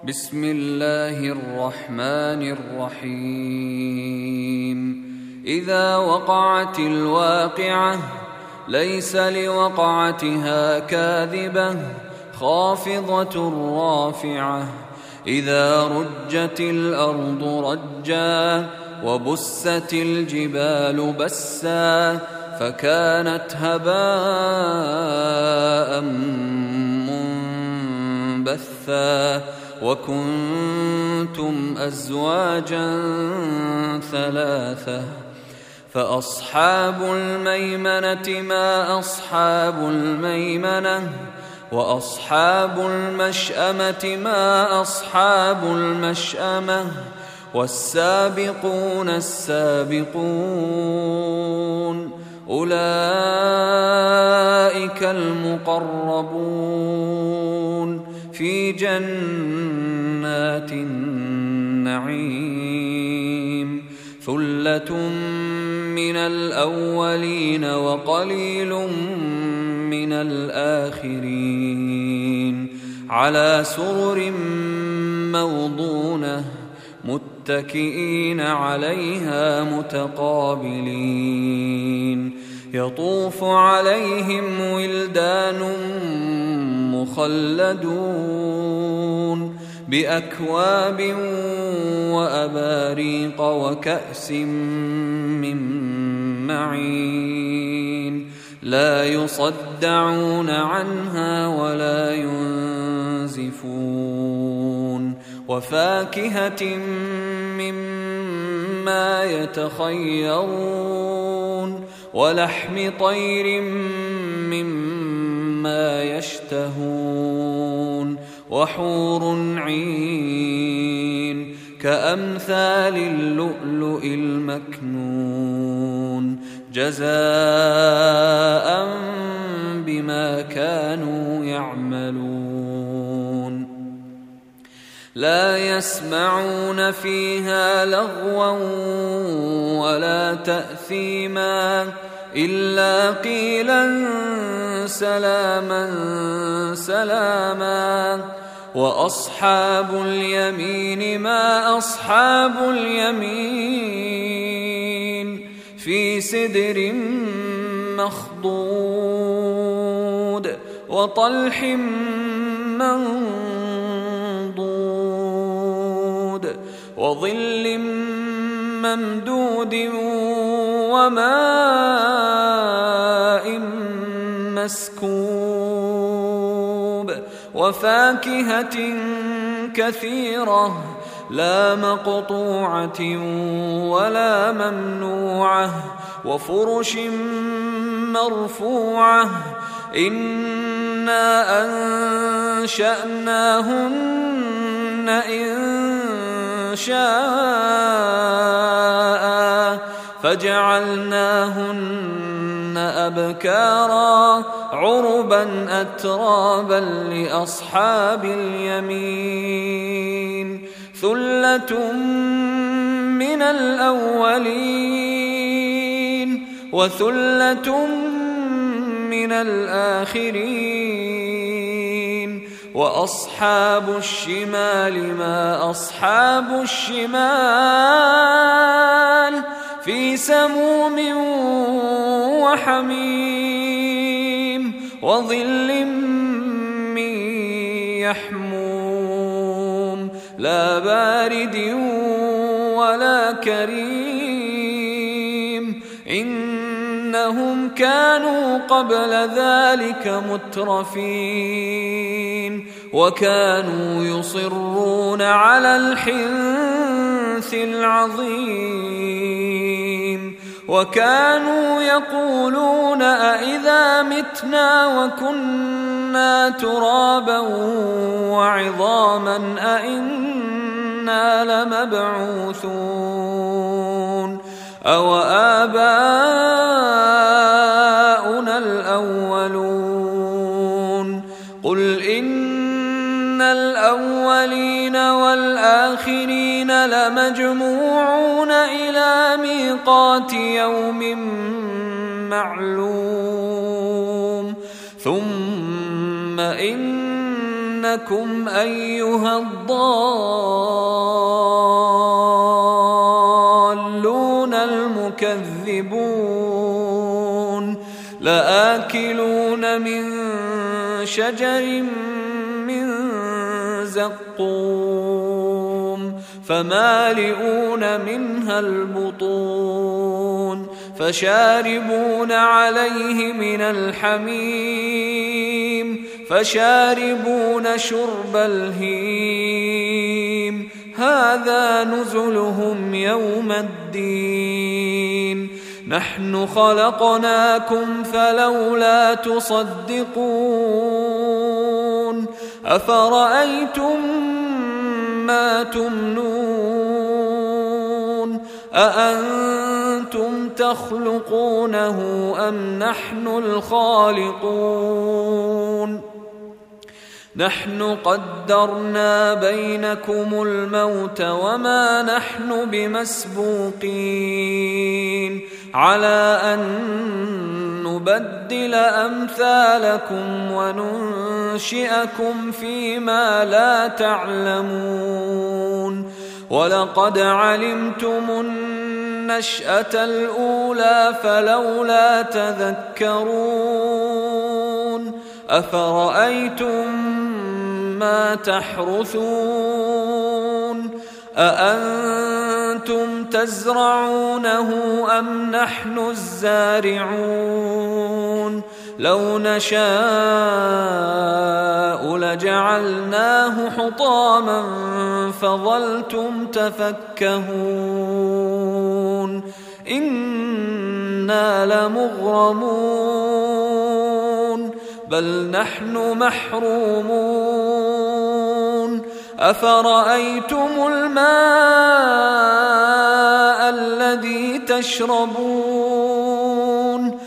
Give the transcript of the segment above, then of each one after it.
بسم الله الرحمن الرحيم إذا وقعت الواقعة ليس لوقعتها كاذبة خافضة رافعة إذا رجت الأرض رجا وبست الجبال بسا فكانت هباء منبثا وكنتم أزواجا ثلاثة فأصحاب الميمنة ما أصحاب الميمنة وأصحاب المشأمة ما أصحاب المشأمة والسابقون السابقون أولئك المقربون في جنات النعيم ثلة من الأولين وقليل من الآخرين على سرر موضونة متكئين عليها متقابلين يطوف عليهم ولدان مخلدون بأكواب وأباريق وكأس من معين لا يصدعون عنها ولا ينزفون وفاكهة مما يتخيرون ولحم طير مما يشتهون وحور عين كأمثال اللؤلؤ المكنون جزاء بما كانوا يعملون لا يسمعون فيها لغوا ولا تأثيما إلا قيلا سلاما سلاما وأصحاب اليمين ما أصحاب اليمين في سدر مخضود وطلح منضود وظل ممدود وماء مسكوب وفاكهة كثيرة لا مقطوعة ولا ممنوعة وفرش مرفوعة إنا أنشأناهن إن شاء فجعلناهن أبكارا عربا أترابا لأصحاب اليمين ثلة من الأولين وثلة من الآخرين وأصحاب الشمال ما أصحاب الشمال في سموم وحميم وظل من يحموم لا بارد ولا كريم إنهم كانوا قبل ذلك مترفين وكانوا يصرون على الحنث العظيم وكانوا يقولون أئذا متنا وكنا ترابا وعظاما أئنا لمبعوثون أو آباؤنا الأولون قل إن الأولين والآخرين لمجموعون إلى ميقات يوم معلوم ثم إن إنكم أيها الضالون المكذبون لآكلون من شجر من زقوم فمالئون منها البطون فشاربون عليه من الحميم فشاربون شرب الهيم هذا نزلهم يوم الدين نحن خلقناكم فلولا تصدقون أفرأيتم ما تمنون أأنتم تخلقونه أم نحن الخالقون نحن قدرنا بينكم الموت وما نحن بمسبوقين على أن نبدل أمثالكم وننشئكم فيما لا تعلمون ولقد علمتم النشأة الأولى فلولا تذكرون أفرأيتم ما تحرثون أأنتم تزرعونه أم نحن الزارعون لو نشاء لجعلناه حطاما فظلتم تفكهون إنا لمغرمون بل نحن محرومون أفرأيتم الماء الذي تشربون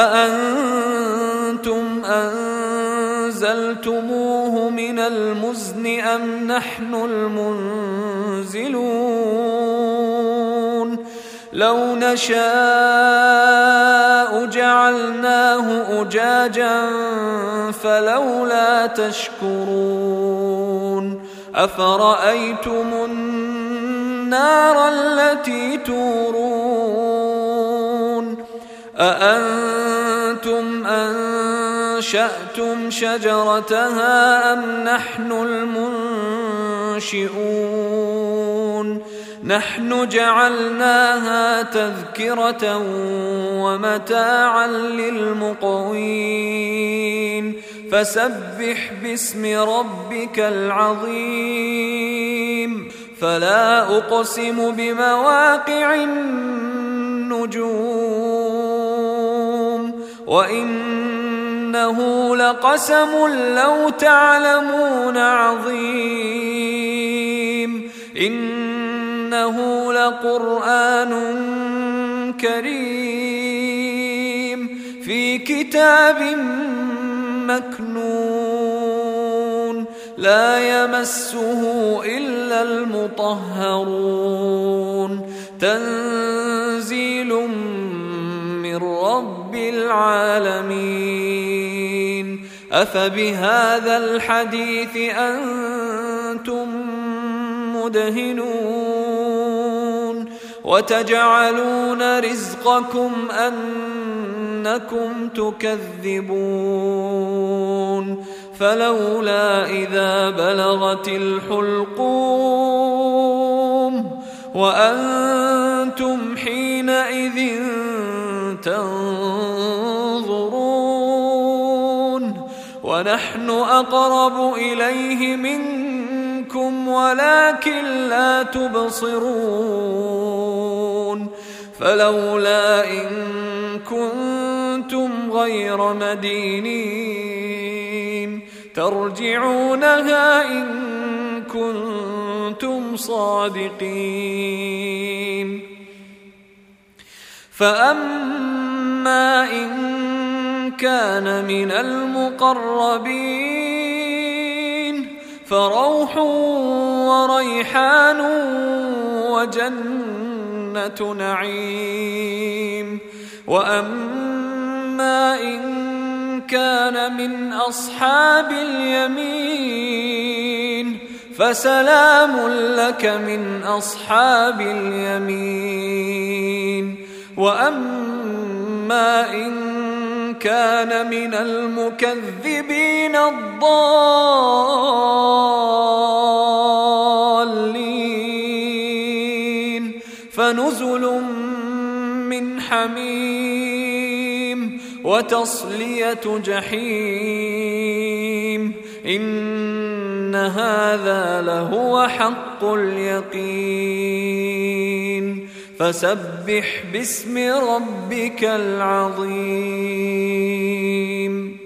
أأنتم أنزلتموه من المزن أم نحن المنزلون لو نشاء جعلناه أجاجا فلولا تشكرون أفرأيتم النار التي تورون أأنتم أنشأتم شجرتها أم نحن المنشئون نحن جعلناها تذكرة ومتاعا للمقوين فسبح باسم ربك العظيم فلا أقسم بمواقع النجوم وإنه لقسم لو تعلمون عظيم إنه لقرآن كريم في كتاب مكنون لا يمسه إلا المطهرون تنزيل من رب العالمين أفبهذا الحديث أنتم مدهنون وتجعلون رزقكم أنكم تكذبون فلولا إذا بلغت الحلقوم وأنتم حينئذ تنظرون ونحن أقرب إليه منكم ولكن لا تبصرون فلولا إن كنتم غير مدينين ترجعونها إن كنتم صادقين فأما إن كان من المقربين فروح وريحان وجنة نعيم وأما إن كان من أصحاب اليمين فسلام لك من أصحاب اليمين. وأما إن كان من المكذبين الضالين فنزل من حميم وتصلية جحيم إن هذا لهو حق اليقين. فسبح باسم ربك العظيم.